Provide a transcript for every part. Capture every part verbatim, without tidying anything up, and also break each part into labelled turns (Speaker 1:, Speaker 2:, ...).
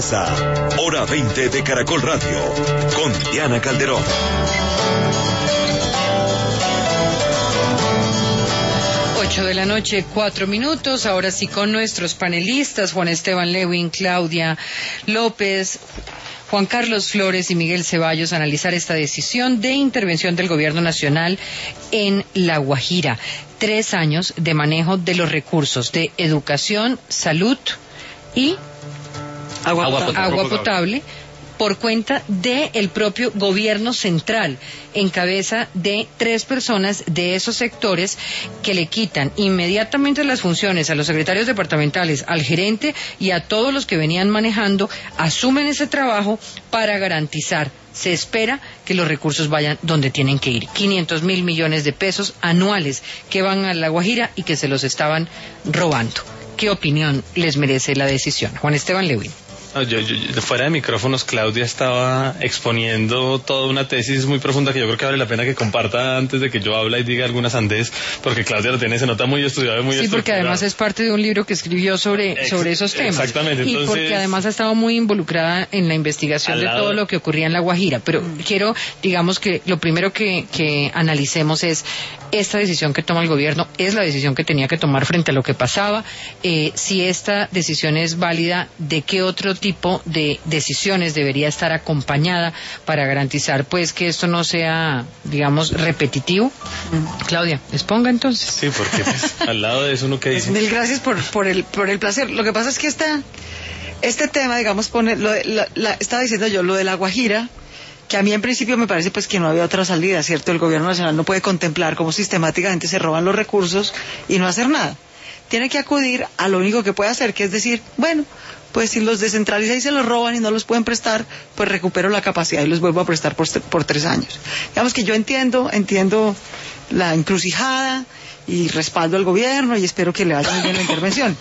Speaker 1: regresa Hora veinte de Caracol Radio con Diana Calderón.
Speaker 2: ocho de la noche, cuatro minutos. Ahora sí con nuestros panelistas, Juan Esteban Lewin, Claudia López, Juan Carlos Flores y Miguel Ceballos, analizar esta decisión de intervención del Gobierno Nacional en La Guajira. Tres años de manejo de los recursos de educación, salud y
Speaker 3: agua, agua,
Speaker 2: potable. agua potable por cuenta del propio gobierno central, en cabeza de tres personas de esos sectores que le quitan inmediatamente las funciones a los secretarios departamentales, al gerente y a todos los que venían manejando, asumen ese trabajo para garantizar. Se espera que los recursos vayan donde tienen que ir. quinientos mil millones de pesos anuales que van a La Guajira y que se los estaban robando. ¿Qué opinión les merece la decisión? Juan Esteban Lewin.
Speaker 4: No, yo, yo, fuera de micrófonos, Claudia estaba exponiendo toda una tesis muy profunda que yo creo que vale la pena que comparta antes de que yo hable y diga algunas andes, porque Claudia lo tiene, se nota muy estudiado y muy
Speaker 2: estructurado. Sí, porque además es parte de un libro que escribió sobre, Ex, sobre esos temas.
Speaker 4: Exactamente. Entonces,
Speaker 2: y porque además ha estado muy involucrada en la investigación de todo lo que ocurría en La Guajira. Pero mm. quiero, digamos que lo primero que, que analicemos es esta decisión que toma el gobierno, es la decisión que tenía que tomar frente a lo que pasaba. Eh, si esta decisión es válida, ¿de qué otro tipo de decisiones debería estar acompañada para garantizar pues que esto no sea, digamos, repetitivo? Mm. Claudia, exponga entonces.
Speaker 4: Sí, porque pues, al lado de eso uno que dice.
Speaker 3: Mil gracias por, por el por el placer. Lo que pasa es que esta, este tema, digamos, pone, lo de, la, la, estaba diciendo yo, lo de La Guajira, que a mí en principio me parece pues que no había otra salida, ¿cierto? El gobierno nacional no puede contemplar cómo sistemáticamente se roban los recursos y no hacer nada. Tiene que acudir a lo único que puede hacer, que es decir, bueno, pues si los descentraliza y se los roban y no los pueden prestar, pues recupero la capacidad y los vuelvo a prestar por, por tres años. Digamos que yo entiendo, entiendo la encrucijada y respaldo al gobierno y espero que le vaya muy bien la intervención.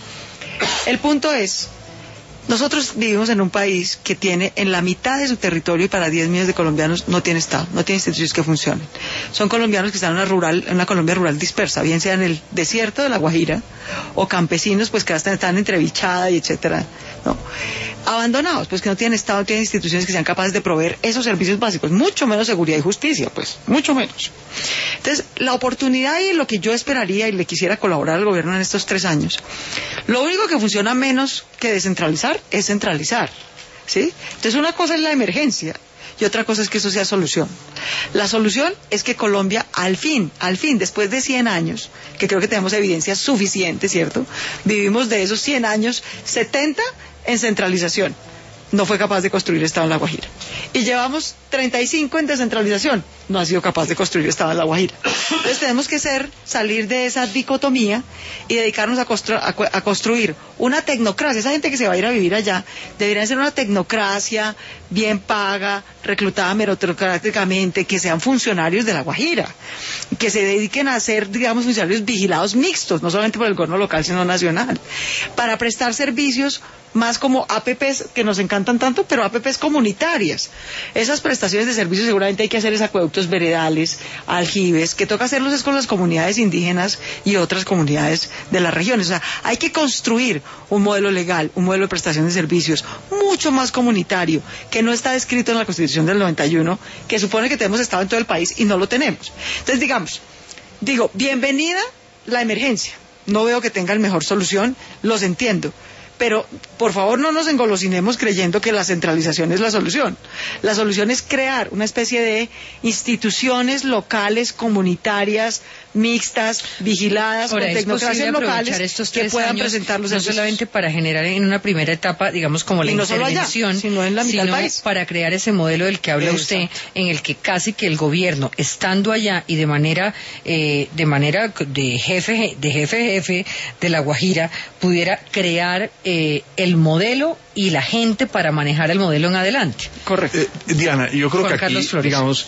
Speaker 3: El punto es, nosotros vivimos en un país que tiene en la mitad de su territorio y para diez millones de colombianos no tiene Estado, no tiene instituciones que funcionen. Son colombianos que están en una rural, en una Colombia rural dispersa, bien sea en el desierto de La Guajira o campesinos pues que están, están entrevichadas y etcétera, ¿no? Abandonados, pues que no tienen Estado, no tienen instituciones que sean capaces de proveer esos servicios básicos, mucho menos seguridad y justicia, pues, mucho menos. Entonces, la oportunidad y lo que yo esperaría y le quisiera colaborar al gobierno en estos tres años, lo único que funciona menos que descentralizar es centralizar, ¿sí? Entonces, una cosa es la emergencia y otra cosa es que eso sea solución. La solución es que Colombia, al fin, al fin, después de cien años, que creo que tenemos evidencia suficiente, ¿cierto? Vivimos de esos cien años, setenta en centralización. No fue capaz de construir Estado en La Guajira. Y llevamos treinta y cinco en descentralización. No ha sido capaz de construir Estado en La Guajira. Entonces tenemos que ser, salir de esa dicotomía y dedicarnos a, constru a, a construir una tecnocracia. Esa gente que se va a ir a vivir allá debería ser una tecnocracia bien paga, reclutada meritocráticamente, que sean funcionarios de La Guajira, que se dediquen a ser, digamos, funcionarios vigilados mixtos, no solamente por el gobierno local, sino nacional, para prestar servicios más como A P Pes, que nos encantan tanto, pero A P Pes comunitarias. Esas prestaciones de servicios seguramente hay que hacer es acueductos veredales, aljibes, que toca hacerlos es con las comunidades indígenas y otras comunidades de las regiones. O sea, hay que construir un modelo legal, un modelo de prestación de servicios mucho más comunitario, que no está descrito en la Constitución del noventa y uno, que supone que tenemos Estado en todo el país y no lo tenemos. Entonces, digamos, digo, bienvenida la emergencia. No veo que tengan mejor solución, los entiendo. Pero, por favor, no nos engolosinemos creyendo que la centralización es la solución. La solución es crear una especie de instituciones locales, comunitarias, mixtas, vigiladas,
Speaker 2: Ahora,
Speaker 3: con tecnocracias locales
Speaker 2: estos
Speaker 3: que puedan
Speaker 2: años,
Speaker 3: presentar los
Speaker 2: no
Speaker 3: servicios.
Speaker 2: solamente para generar en una primera etapa, digamos, como la
Speaker 3: y no
Speaker 2: intervención,
Speaker 3: solo allá, sino en la mitad
Speaker 2: sino
Speaker 3: del país,
Speaker 2: para crear ese modelo del que habla
Speaker 3: Exacto.
Speaker 2: usted, en el que casi que el gobierno, estando allá y de manera eh, de manera de jefe de jefe jefe de La Guajira, pudiera crear eh, el modelo y la gente para manejar el modelo en adelante.
Speaker 3: Correcto.
Speaker 5: Eh, Diana, yo creo
Speaker 2: Juan
Speaker 5: que
Speaker 2: Carlos
Speaker 5: aquí,
Speaker 2: Flores.
Speaker 5: digamos,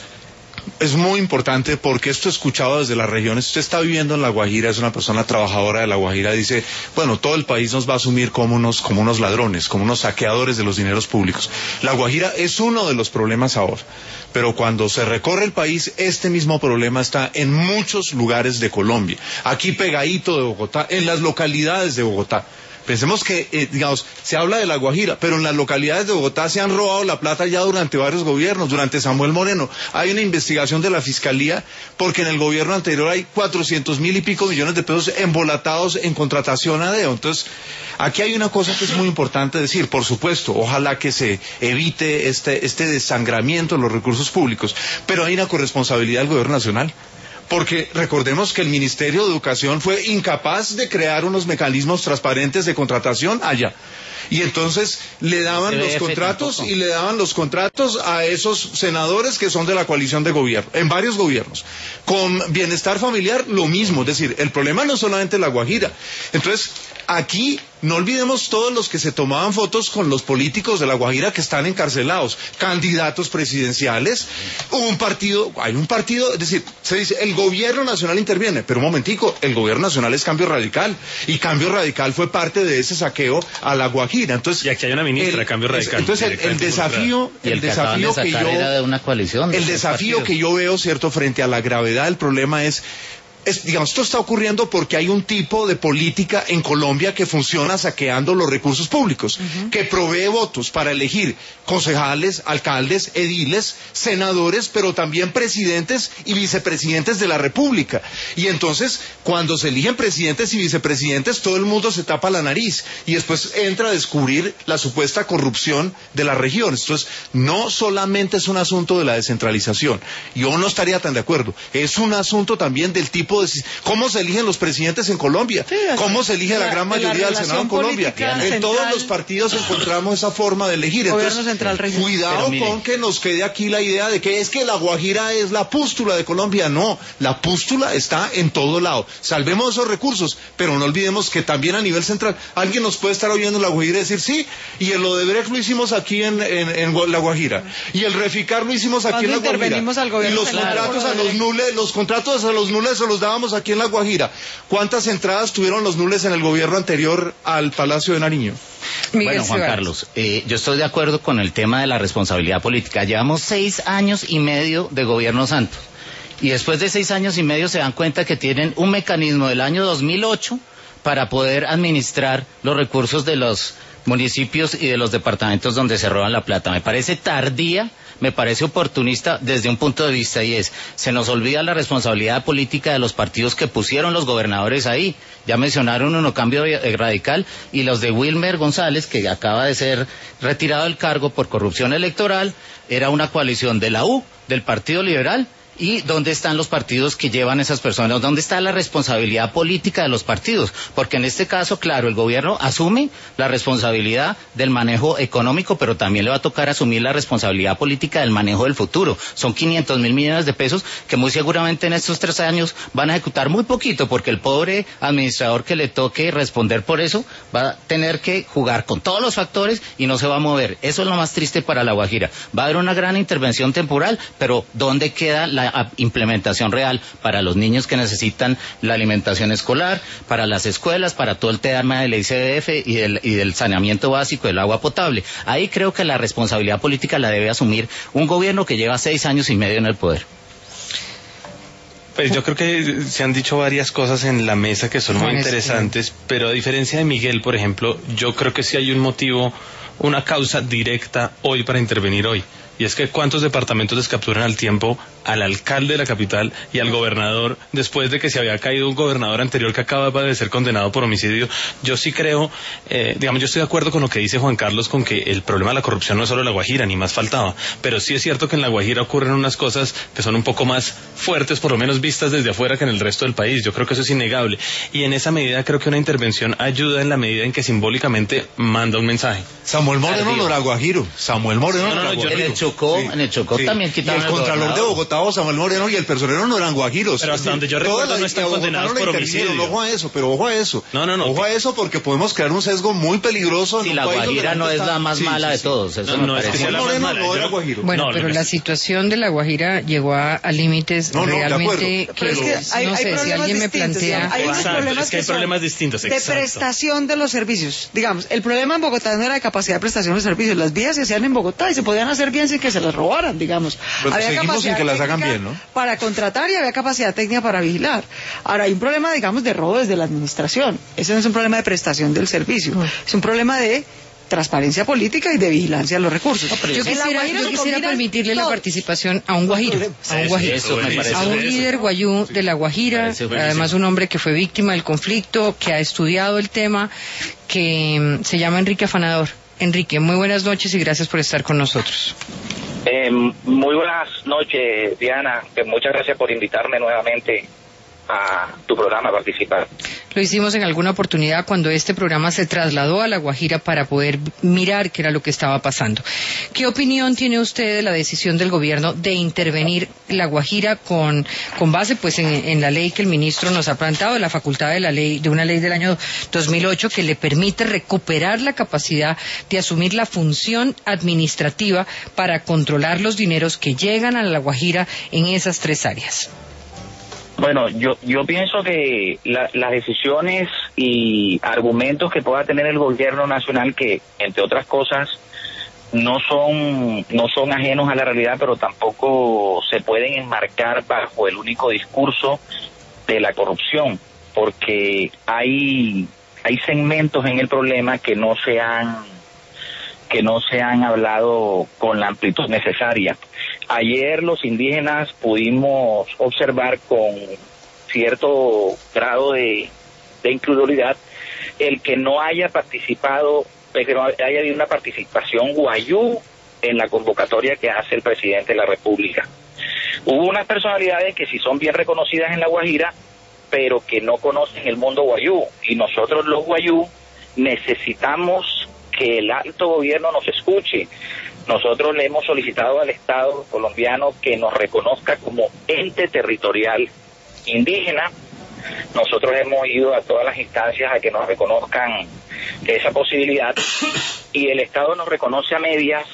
Speaker 5: es muy importante porque esto escuchado desde las regiones. Usted está viviendo en La Guajira, es una persona trabajadora de La Guajira, dice, bueno, todo el país nos va a asumir como unos, como unos ladrones, como unos saqueadores de los dineros públicos. La Guajira es uno de los problemas ahora, pero cuando se recorre el país, este mismo problema está en muchos lugares de Colombia, aquí pegadito de Bogotá, en las localidades de Bogotá. Pensemos que, eh, digamos, se habla de La Guajira, pero en las localidades de Bogotá se han robado la plata ya durante varios gobiernos, durante Samuel Moreno. Hay una investigación de la Fiscalía porque en el gobierno anterior hay cuatrocientos mil y pico millones de pesos embolatados en contratación a dedo. Entonces, aquí hay una cosa que es muy importante decir, por supuesto, ojalá que se evite este, este desangramiento de los recursos públicos, pero hay una corresponsabilidad del gobierno nacional. Porque recordemos que el Ministerio de Educación fue incapaz de crear unos mecanismos transparentes de contratación allá. Y entonces le daban los contratos y le daban los contratos a esos senadores que son de la coalición de gobierno, en varios gobiernos. Con bienestar familiar, lo mismo. Es decir, el problema no es solamente La Guajira. Entonces, aquí no olvidemos todos los que se tomaban fotos con los políticos de La Guajira que están encarcelados, candidatos presidenciales, un partido, hay un partido, es decir, se dice, el gobierno nacional interviene, pero un momentico, el gobierno nacional es Cambio Radical, y Cambio Radical fue parte de ese saqueo a La Guajira. Entonces,
Speaker 4: y aquí hay una ministra de Cambio Radical.
Speaker 5: Entonces, el, el desafío, el, el desafío que yo,
Speaker 6: era de una coalición,
Speaker 5: el desafío partidos. que yo veo, cierto, frente a la gravedad del problema es, Es, digamos, esto está ocurriendo porque hay un tipo de política en Colombia que funciona saqueando los recursos públicos, uh-huh. que provee votos para elegir concejales, alcaldes, ediles, senadores, pero también presidentes y vicepresidentes de la República. Y entonces, cuando se eligen presidentes y vicepresidentes, todo el mundo se tapa la nariz y después entra a descubrir la supuesta corrupción de las regiones. Entonces, no solamente es un asunto de la descentralización, yo no estaría tan de acuerdo, es un asunto también del tipo de cómo se eligen los presidentes en Colombia, sí, cómo se elige la, la gran mayoría del Senado en Colombia. En central, todos los partidos encontramos esa forma de elegir. Entonces, central, cuidado con que nos quede aquí la idea de que es que La Guajira es la pústula de Colombia. No, la pústula está en todo lado. Salvemos esos recursos, pero no olvidemos que también a nivel central, alguien nos puede estar oyendo en La Guajira y decir, sí, y el Odebrecht lo hicimos aquí en, en, en La Guajira, y el Reficar lo hicimos aquí en La Guajira, y los contratos a los nules, los contratos a los nules se los dábamos aquí en La Guajira. ¿Cuántas entradas tuvieron los nules en el gobierno anterior al Palacio de Nariño?
Speaker 6: Miguel bueno, Juan Ciudad. Carlos, eh, yo estoy de acuerdo con el tema de la responsabilidad política. Llevamos seis años y medio de gobierno santo. Y después de seis años y medio se dan cuenta que tienen un mecanismo del año dos mil ocho para poder administrar los recursos de los municipios y de los departamentos donde se roban la plata. Me parece tardía, me parece oportunista desde un punto de vista, y es, se nos olvida la responsabilidad política de los partidos que pusieron los gobernadores ahí. Ya mencionaron uno, Cambio Radical, y los de Wilmer González, que acaba de ser retirado del cargo por corrupción electoral. Era una coalición de la U, del Partido Liberal. ¿Y dónde están los partidos que llevan esas personas? ¿Dónde está la responsabilidad política de los partidos? Porque en este caso, claro, el gobierno asume la responsabilidad del manejo económico, pero también le va a tocar asumir la responsabilidad política del manejo del futuro. Son quinientos mil millones de pesos que muy seguramente en estos tres años van a ejecutar muy poquito, porque el pobre administrador que le toque responder por eso va a tener que jugar con todos los factores y no se va a mover. Eso es lo más triste para La Guajira. Va a haber una gran intervención temporal, pero ¿dónde queda la implementación real para los niños que necesitan la alimentación escolar, para las escuelas, para todo el tema del I C B F y del, y del saneamiento básico del agua potable? Ahí creo que la responsabilidad política la debe asumir un gobierno que lleva seis años y medio en el poder.
Speaker 4: Pues yo creo que se han dicho varias cosas en la mesa que son muy interesantes, pero a diferencia de Miguel, por ejemplo, yo creo que sí hay un motivo, una causa directa hoy para intervenir hoy. Y es que cuántos departamentos descapturan al tiempo al alcalde de la capital y al gobernador después de que se había caído un gobernador anterior que acaba de ser condenado por homicidio. Yo sí creo, eh, digamos, yo estoy de acuerdo con lo que dice Juan Carlos, con que el problema de la corrupción no es solo La Guajira, ni más faltaba, pero sí es cierto que en La Guajira ocurren unas cosas que son un poco más fuertes, por lo menos vistas desde afuera, que en el resto del país. Yo creo que eso es innegable, y en esa medida creo que una intervención ayuda en la medida en que simbólicamente manda un mensaje.
Speaker 5: Samuel Moreno no era guajiro, Samuel Moreno
Speaker 6: no, no, no era guajiro. En el Chocó, sí, en el Chocó sí. también quitaron
Speaker 5: y el Contralor de Bogotá, Samuel Moreno, y el personero no eran guajiros.
Speaker 4: Pero hasta donde yo recuerdo no están condenados por homicidio.
Speaker 5: Ojo a eso, pero ojo a eso.
Speaker 4: No, no, no.
Speaker 5: Ojo a eso, porque podemos crear un sesgo muy peligroso.
Speaker 6: Si la Guajira no es la más mala de todos. Eso no es que sea la más mala.
Speaker 5: No era guajiro.
Speaker 2: Bueno, pero la situación de La Guajira llegó a límites realmente que no sé si alguien me plantea.
Speaker 3: Hay unos problemas
Speaker 4: que hay problemas distintos
Speaker 3: de prestación de los servicios. Digamos, el problema en Bogotá no era de capacidad de prestación de servicios. Las vías se hacían en Bogotá y se podían hacer bien sin que se las robaran, digamos.
Speaker 5: Pero
Speaker 3: había
Speaker 5: seguimos sin que las hagan
Speaker 3: técnica
Speaker 5: bien, ¿no?
Speaker 3: Para contratar y había capacidad técnica para vigilar. Ahora, hay un problema, digamos, de robo desde la administración. Ese no es un problema de prestación del servicio, es un problema de transparencia política y de vigilancia de los recursos.
Speaker 2: No, yo quisiera, yo quisiera permitirle todo. La participación a un guajiro, a un guajiro, eso, eso, a un líder guayú de La Guajira, además un hombre que fue víctima del conflicto, que ha estudiado el tema, que se llama Enrique Afanador. Enrique, muy buenas noches y gracias por estar con nosotros.
Speaker 7: Eh, muy buenas noches, Diana, muchas gracias por invitarme nuevamente a tu programa a participar.
Speaker 2: Lo hicimos en alguna oportunidad cuando este programa se trasladó a La Guajira para poder mirar qué era lo que estaba pasando. ¿Qué opinión tiene usted de la decisión del gobierno de intervenir La Guajira con, con base pues en, en la ley que el ministro nos ha plantado, la facultad de la ley, de una ley del año dos mil ocho que le permite recuperar la capacidad de asumir la función administrativa para controlar los dineros que llegan a La Guajira en esas tres áreas?
Speaker 7: Bueno, yo yo pienso que la, las decisiones y argumentos que pueda tener el gobierno nacional, que entre otras cosas no son no son ajenos a la realidad, pero tampoco se pueden enmarcar bajo el único discurso de la corrupción, porque hay hay segmentos en el problema que no se han que no se han hablado con la amplitud necesaria. Ayer los indígenas pudimos observar con cierto grado de, de incredulidad el que no haya participado, que no haya habido una participación guayú en la convocatoria que hace el presidente de la República. Hubo unas personalidades que sí son bien reconocidas en La Guajira, pero que no conocen el mundo guayú, y nosotros los guayú necesitamos que el alto gobierno nos escuche. Nosotros le hemos solicitado al Estado colombiano que nos reconozca como ente territorial indígena. Nosotros hemos ido a todas las instancias a que nos reconozcan esa posibilidad, y el Estado nos reconoce a medias,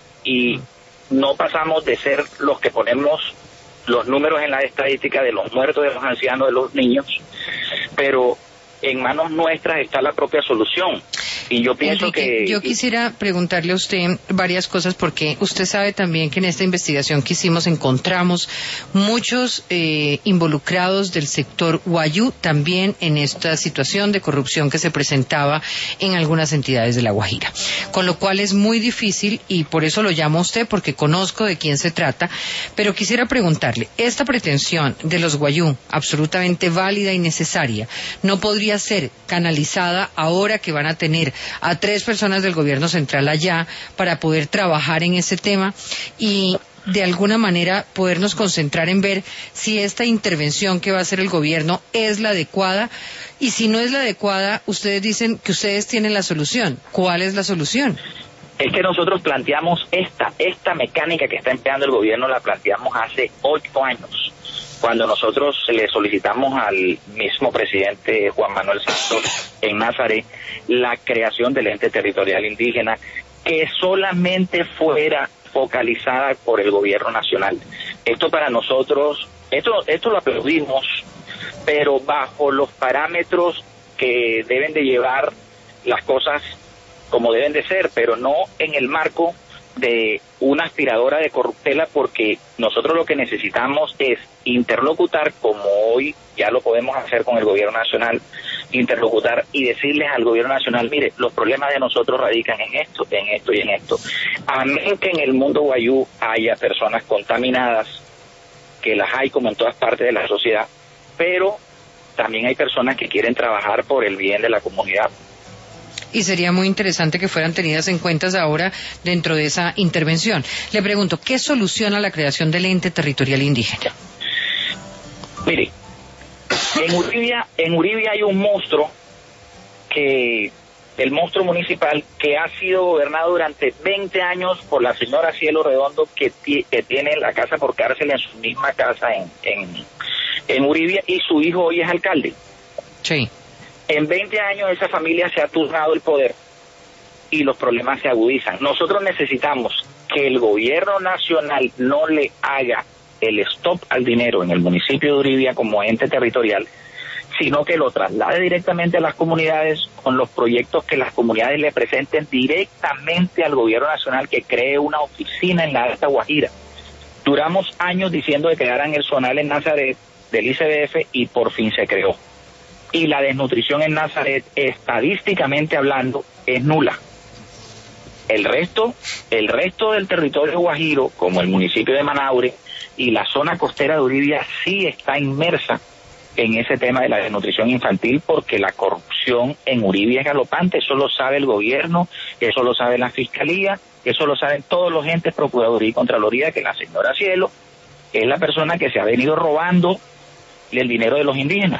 Speaker 7: y no pasamos de ser los que ponemos los números en la estadística de los muertos, de los ancianos, de los niños, pero en manos nuestras está la propia solución. Y yo pienso
Speaker 2: Enrique,
Speaker 7: que...
Speaker 2: Yo quisiera preguntarle a usted varias cosas, porque usted sabe también que en esta investigación que hicimos encontramos muchos eh, involucrados del sector guayú también en esta situación de corrupción que se presentaba en algunas entidades de La Guajira. Con lo cual es muy difícil, y por eso lo llamo a usted, porque conozco de quién se trata, pero quisiera preguntarle, esta pretensión de los guayú, absolutamente válida y necesaria, ¿no podría ser canalizada ahora que van a tener a tres personas del gobierno central allá para poder trabajar en ese tema y de alguna manera podernos concentrar en ver si esta intervención que va a hacer el gobierno es la adecuada? Y si no es la adecuada, ustedes dicen que ustedes tienen la solución. ¿Cuál es la solución?
Speaker 7: Es que nosotros planteamos esta, esta mecánica que está empleando el gobierno, la planteamos hace ocho años. Cuando nosotros le solicitamos al mismo presidente Juan Manuel Santos en Nazaret la creación del ente territorial indígena, que solamente fuera focalizada por el gobierno nacional. Esto para nosotros, esto, esto lo aplaudimos, pero bajo los parámetros que deben de llevar las cosas como deben de ser, pero no en el marco de una aspiradora de corruptela, porque nosotros lo que necesitamos es interlocutar, como hoy ya lo podemos hacer con el gobierno nacional, interlocutar y decirles al gobierno nacional, mire, los problemas de nosotros radican en esto, en esto y en esto. A menos que en el mundo guayú haya personas contaminadas, que las hay como en todas partes de la sociedad, pero también hay personas que quieren trabajar por el bien de la comunidad.
Speaker 2: Y sería muy interesante que fueran tenidas en cuenta ahora dentro de esa intervención. Le pregunto, ¿qué soluciona la creación del ente territorial indígena?
Speaker 7: Mire, en Uribia, en Uribia hay un monstruo, que el monstruo municipal, que ha sido gobernado durante veinte años por la señora Cielo Redondo, que, que tiene la casa por cárcel en su misma casa en, en, en Uribia, y su hijo hoy es alcalde.
Speaker 2: Sí.
Speaker 7: En veinte años esa familia se ha turnado el poder y los problemas se agudizan. Nosotros necesitamos que el gobierno nacional no le haga el stop al dinero en el municipio de Uribia como ente territorial, sino que lo traslade directamente a las comunidades con los proyectos que las comunidades le presenten directamente al gobierno nacional, que cree una oficina en la Alta Guajira. Duramos años diciendo que crearan el zonal en Nazaret del I C B F y por fin se creó. Y la desnutrición en Nazaret, estadísticamente hablando, es nula. El resto, el resto del territorio guajiro, como el municipio de Manaure y la zona costera de Uribia, sí está inmersa en ese tema de la desnutrición infantil, porque la corrupción en Uribia es galopante. Eso lo sabe el gobierno, eso lo sabe la fiscalía, eso lo saben todos los entes, Procuraduría y Contraloría, que la señora Cielo es la persona que se ha venido robando el dinero de los indígenas.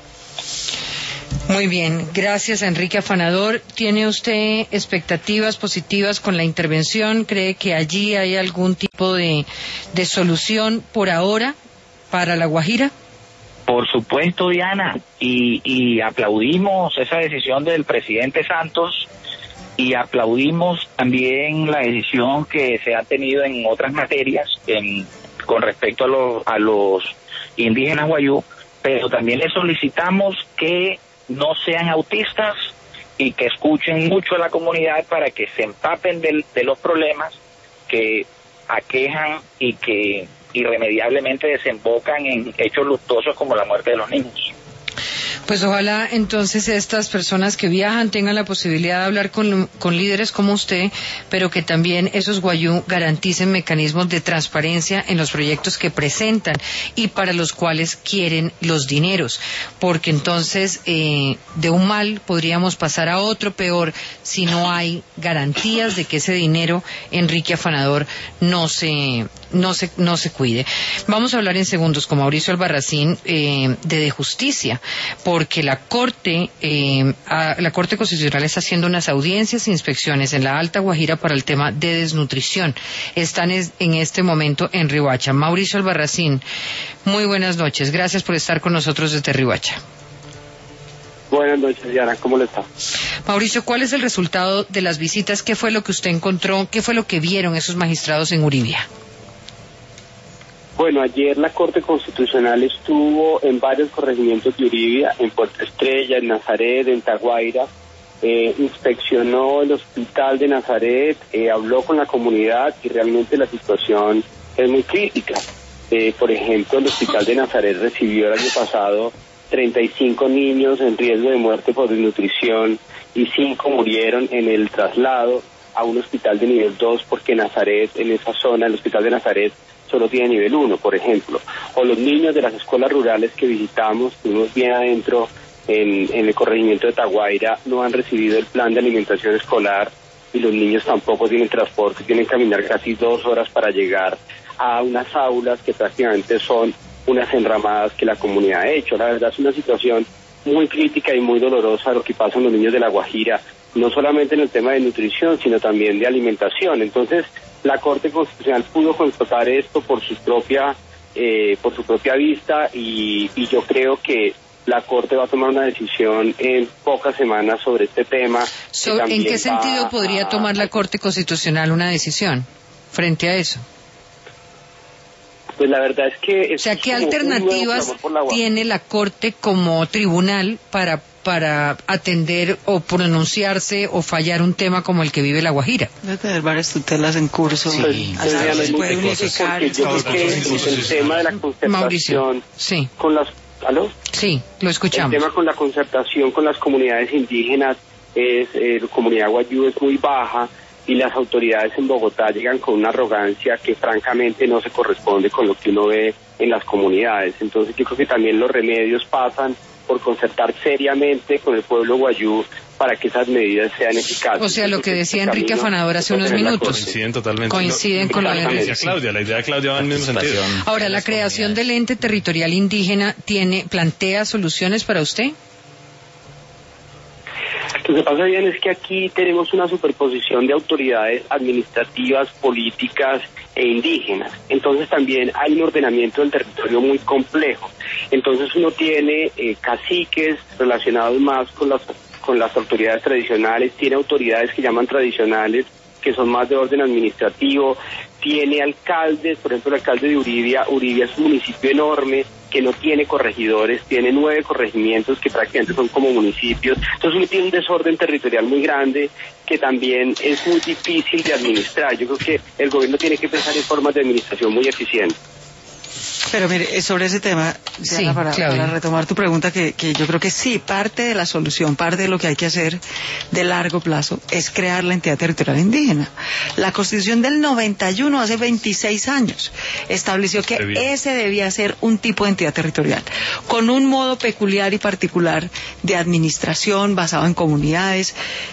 Speaker 2: Muy bien, gracias Enrique Afanador. ¿Tiene usted expectativas positivas con la intervención? ¿Cree que allí hay algún tipo de, de solución por ahora para La Guajira?
Speaker 7: Por supuesto, Diana, y, y aplaudimos esa decisión del presidente Santos y aplaudimos también la decisión que se ha tenido en otras materias en, con respecto a, lo, a los indígenas guayú, pero también le solicitamos que no sean autistas y que escuchen mucho a la comunidad para que se empapen de, de los problemas que aquejan y que irremediablemente desembocan en hechos luctuosos como la muerte de los niños.
Speaker 2: Pues ojalá entonces estas personas que viajan tengan la posibilidad de hablar con, con líderes como usted, pero que también esos guayú garanticen mecanismos de transparencia en los proyectos que presentan y para los cuales quieren los dineros, porque entonces eh, de un mal podríamos pasar a otro peor si no hay garantías de que ese dinero, Enrique Afanador, no se no se no se cuide. Vamos a hablar en segundos con Mauricio Albarracín eh, de, de justicia, porque la Corte, eh, a, la Corte Constitucional está haciendo unas audiencias e inspecciones en la Alta Guajira para el tema de desnutrición. Están es, en este momento en Riohacha. Mauricio Albarracín, muy buenas noches. Gracias por estar con nosotros desde Riohacha.
Speaker 8: Buenas noches, Diana. ¿Cómo le está?
Speaker 2: Mauricio, ¿cuál es el resultado de las visitas? ¿Qué fue lo que usted encontró? ¿Qué fue lo que vieron esos magistrados en Uribia?
Speaker 8: Bueno, ayer la Corte Constitucional estuvo en varios corregimientos de Uribia, en Puerto Estrella, en Nazaret, en Taguaira, eh, inspeccionó el hospital de Nazaret, eh, habló con la comunidad y realmente la situación es muy crítica. Eh, por ejemplo, el hospital de Nazaret recibió el año pasado treinta y cinco niños en riesgo de muerte por desnutrición y cinco murieron en el traslado a un hospital de nivel dos, porque Nazaret, en esa zona, el hospital de Nazaret, solo tiene nivel uno, por ejemplo. O los niños de las escuelas rurales que visitamos, estuvimos bien adentro en, en el corregimiento de Taguaira, no han recibido el plan de alimentación escolar y los niños tampoco tienen transporte, tienen que caminar casi dos horas para llegar a unas aulas que prácticamente son unas enramadas que la comunidad ha hecho. La verdad es una situación muy crítica y muy dolorosa lo que pasa en los niños de La Guajira, no solamente en el tema de nutrición, sino también de alimentación. Entonces, la Corte Constitucional pudo constatar esto por su propia eh, por su propia vista y, y yo creo que la Corte va a tomar una decisión en pocas semanas sobre este tema.
Speaker 2: So, ¿En qué sentido podría a... tomar la Corte Constitucional una decisión frente a eso?
Speaker 8: Pues la verdad es que...
Speaker 2: O sea, ¿qué alternativas la tiene la Corte como tribunal para para atender o pronunciarse o fallar un tema como el que vive La Guajira?
Speaker 3: Debe tener varias tutelas en curso.
Speaker 8: Sí, hasta se puede unificar. Yo creo que el tema de la concertación
Speaker 2: Mauricio, sí.
Speaker 8: con las... ¿Aló?
Speaker 2: Sí, lo escuchamos.
Speaker 8: El tema con la concertación con las comunidades indígenas, es eh, la comunidad guayú es muy baja y las autoridades en Bogotá llegan con una arrogancia que francamente no se corresponde con lo que uno ve en las comunidades. Entonces yo creo que también los remedios pasan por concertar seriamente con el pueblo guayú para que esas medidas sean eficaces.
Speaker 2: O sea, lo que decía Enrique Afanador hace unos minutos.
Speaker 4: Coinciden totalmente.
Speaker 2: Coinciden con lo que
Speaker 4: decía Claudia. La idea de Claudia va en el mismo sentido.
Speaker 2: Ahora, ¿la creación del ente territorial indígena tiene plantea soluciones para usted?
Speaker 8: Lo que pasa bien es que aquí tenemos una superposición de autoridades administrativas, políticas e indígenas. Entonces también hay un ordenamiento del territorio muy complejo. Entonces uno tiene eh, caciques relacionados más con las con las autoridades tradicionales, tiene autoridades que llaman tradicionales, que son más de orden administrativo, tiene alcaldes, por ejemplo el alcalde de Uribia, Uribia es un municipio enorme, que no tiene corregidores, tiene nueve corregimientos que prácticamente son como municipios. Entonces uno tiene un desorden territorial muy grande que también es muy difícil de administrar. Yo creo que el gobierno tiene que pensar en formas de administración muy eficientes.
Speaker 3: Pero mire, sobre ese tema,
Speaker 2: sí,
Speaker 3: Diana, para, para retomar tu pregunta, que, que yo creo que sí, parte de la solución, parte de lo que hay que hacer de largo plazo es crear la entidad territorial indígena. La Constitución del noventa y uno, hace veintiséis años, estableció que debía. ese debía ser un tipo de entidad territorial, con un modo peculiar y particular de administración basado en comunidades.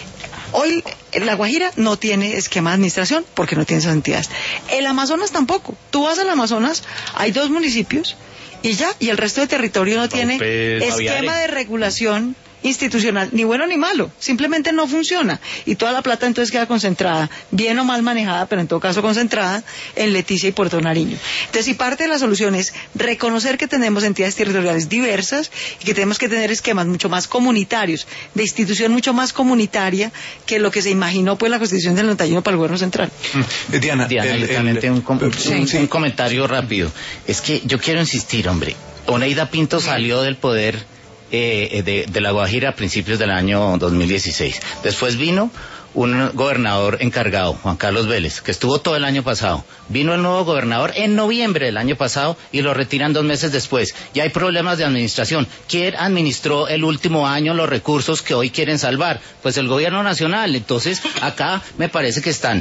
Speaker 3: Hoy La Guajira no tiene esquema de administración porque no tiene esas entidades. El Amazonas tampoco. Tú vas al Amazonas, hay dos municipios y ya, y el resto de territorio no tiene esquema de regulación institucional, ni bueno ni malo, simplemente no funciona, y toda la plata entonces queda concentrada, bien o mal manejada, pero en todo caso concentrada en Leticia y Puerto Nariño. Entonces, si parte de la solución es reconocer que tenemos entidades territoriales diversas y que tenemos que tener esquemas mucho más comunitarios, de institución mucho más comunitaria que lo que se imaginó pues la Constitución del noventa y uno para el gobierno central.
Speaker 6: Mm. Diana, Diana el, el, el, un, com sí. un, un comentario rápido. Es que yo quiero insistir, hombre, Oneida Pinto salió del poder Eh, de, de La Guajira a principios del año dos mil dieciséis. Después vino un gobernador encargado, Juan Carlos Vélez, que estuvo todo el año pasado. Vino el nuevo gobernador en noviembre del año pasado y lo retiran dos meses después. Ya hay problemas de administración. ¿Quién administró el último año los recursos que hoy quieren salvar? Pues el gobierno nacional. Entonces, acá me parece que están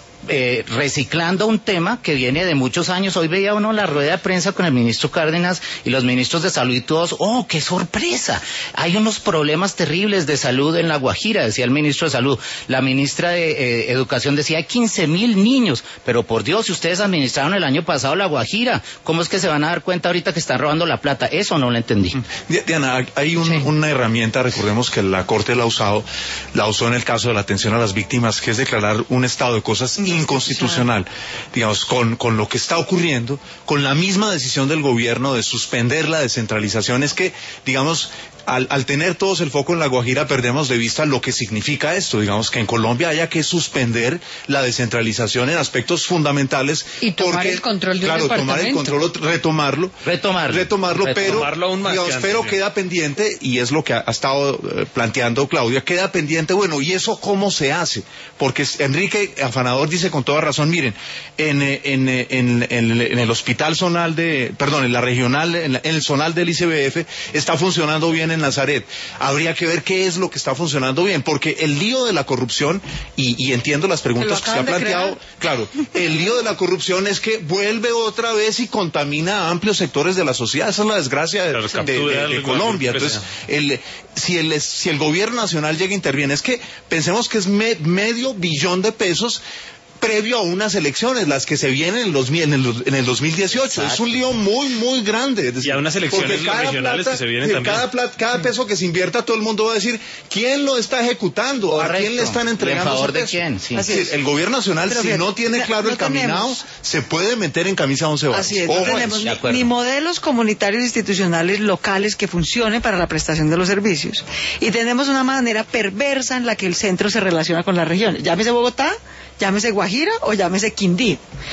Speaker 6: Eh, reciclando un tema que viene de muchos años. Hoy veía uno la rueda de prensa con el ministro Cárdenas y los ministros de salud y todos, ¡oh, qué sorpresa! Hay unos problemas terribles de salud en La Guajira, decía el ministro de Salud. La ministra de eh, Educación decía, hay quince mil niños, pero por Dios, si ustedes administraron el año pasado La Guajira, ¿cómo es que se van a dar cuenta ahorita que están robando la plata? Eso no lo entendí.
Speaker 5: Diana, hay un, sí. una herramienta, recordemos que la Corte la ha usado, la usó en el caso de la atención a las víctimas, que es declarar un estado de cosas inconstitucional, digamos, con, con lo que está ocurriendo, con la misma decisión del gobierno de suspender la descentralización. Es que, digamos, al, al tener todos el foco en La Guajira, perdemos de vista lo que significa esto, digamos, que en Colombia haya que suspender la descentralización en aspectos fundamentales.
Speaker 2: Y tomar
Speaker 5: porque,
Speaker 2: el control de
Speaker 5: claro,
Speaker 2: un
Speaker 5: tomar el control, retomarlo,
Speaker 6: retomarlo,
Speaker 5: retomarlo, pero,
Speaker 4: retomarlo aún más
Speaker 5: digamos, pero queda pendiente, y es lo que ha, ha estado eh, planteando Claudia, queda pendiente, bueno, ¿y eso cómo se hace? Porque Enrique Afanador dice con toda razón, miren, en, en, en, en, en el hospital zonal de, perdón, en la regional, en, la, en el zonal del I C B F, está funcionando bien en Nazaret. Habría que ver qué es lo que está funcionando bien, porque el lío de la corrupción, y, y entiendo las preguntas que se han planteado, claro, el lío de la corrupción es que vuelve otra vez y contamina a amplios sectores de la sociedad. Esa es la desgracia de, de, de, de Colombia. Entonces, el, si, el, si el gobierno nacional llega e interviene, es que pensemos que es me, medio billón de pesos previo a unas elecciones, las que se vienen en, los, en, el, en el dos mil dieciocho. Exacto. Es un lío muy, muy grande.
Speaker 4: Y a unas elecciones regionales plata, que se vienen también.
Speaker 5: Cada, plata, cada peso que se invierta, todo el mundo va a decir quién lo está ejecutando,
Speaker 6: correcto,
Speaker 5: a quién le están entregando.
Speaker 6: ¿En favor de
Speaker 5: peso?
Speaker 6: quién? Sí.
Speaker 5: Así es. El gobierno nacional, pero si bien, no tiene claro no, el no caminado, tenemos. se puede meter en camisa once varas.
Speaker 3: Así es, no tenemos ni, ni modelos comunitarios institucionales locales que funcionen para la prestación de los servicios. Y tenemos una manera perversa en la que el centro se relaciona con las regiones. Llámese Bogotá, llámese Guajira o llámese Quindío.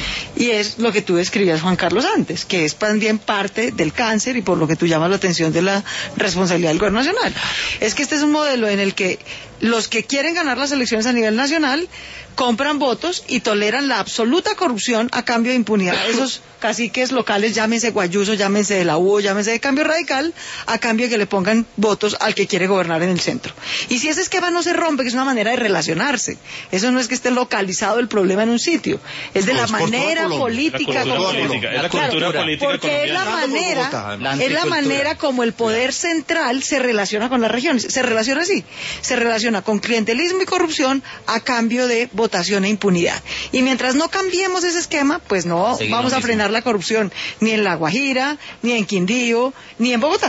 Speaker 3: Y es lo que tú describías, Juan Carlos, antes, que es también parte del cáncer y por lo que tú llamas la atención de la responsabilidad del gobierno nacional. Es que este es un modelo en el que los que quieren ganar las elecciones a nivel nacional compran votos y toleran la absoluta corrupción a cambio de impunidad. Esos caciques locales, llámense Guayuso, llámense de la U O, llámense de Cambio Radical, a cambio de que le pongan votos al que quiere gobernar en el centro. Y si ese esquema no se rompe, que es una manera de relacionarse, eso no es que esté localizado el problema en un sitio, es de no, la es manera política,
Speaker 4: la cultura política, es la cultura
Speaker 3: claro,
Speaker 4: política
Speaker 3: porque es la manera, la es la manera como el poder central se relaciona con las regiones, se relaciona así, se relaciona con clientelismo y corrupción a cambio de votación e impunidad. Y mientras no cambiemos ese esquema, pues no Seguimos vamos a mismo. frenar la corrupción ni en La Guajira, ni en Quindío, ni en Bogotá.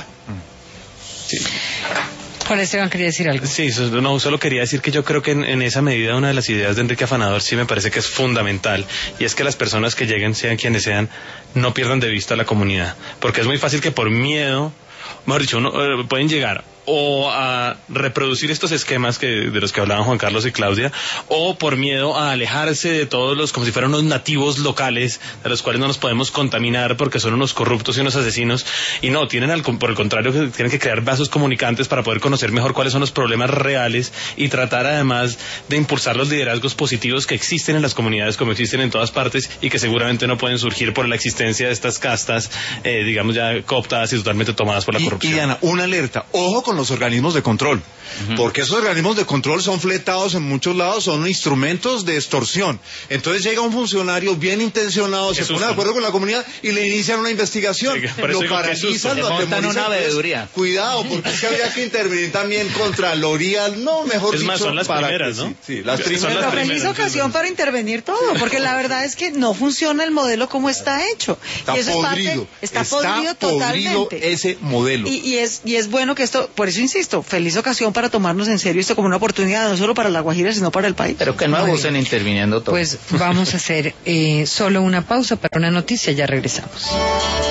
Speaker 2: Sí. Juan Esteban quería decir algo.
Speaker 4: Sí, no, solo quería decir que yo creo que en, en esa medida una de las ideas de Enrique Afanador sí me parece que es fundamental, y es que las personas que lleguen, sean quienes sean, no pierdan de vista a la comunidad, porque es muy fácil que por miedo, mejor dicho, uno, eh, pueden llegar o a reproducir estos esquemas que, de los que hablaban Juan Carlos y Claudia, o por miedo a alejarse de todos los, como si fueran unos nativos locales, de los cuales no nos podemos contaminar porque son unos corruptos y unos asesinos, y no, tienen al, por el contrario, que tienen que crear vasos comunicantes para poder conocer mejor cuáles son los problemas reales y tratar además de impulsar los liderazgos positivos que existen en las comunidades, como existen en todas partes, y que seguramente no pueden surgir por la existencia de estas castas, eh, digamos ya cooptadas y totalmente tomadas por la corrupción.
Speaker 5: Y, y Diana, una alerta, ojo con los organismos de control, uh-huh. porque esos organismos de control son fletados en muchos lados, son instrumentos de extorsión. Entonces llega un funcionario bien intencionado, se pone de acuerdo con la comunidad y le inician una investigación, sí, lo paralizan, lo
Speaker 6: montan una veeduría.
Speaker 5: Cuidado, porque es que habría que intervenir también Contraloría, no, mejor
Speaker 4: es
Speaker 5: dicho,
Speaker 4: más, son las
Speaker 5: para
Speaker 4: primeras,
Speaker 5: que,
Speaker 4: ¿no?
Speaker 5: Sí, sí, las primeras.
Speaker 3: Son las primeras. Feliz ocasión para intervenir todo, porque la verdad es que no funciona el modelo como está hecho.
Speaker 5: Está
Speaker 3: y eso
Speaker 5: podrido.
Speaker 3: Es parte, está,
Speaker 5: está
Speaker 3: podrido totalmente.
Speaker 5: Podrido ese modelo.
Speaker 3: Y, y, es, y es bueno que esto, por eso insisto, feliz ocasión para tomarnos en serio esto como una oportunidad, no solo para La Guajira, sino para el país.
Speaker 6: Pero que no abusen interviniendo todo.
Speaker 2: Pues vamos a hacer eh, solo una pausa para una noticia, ya regresamos.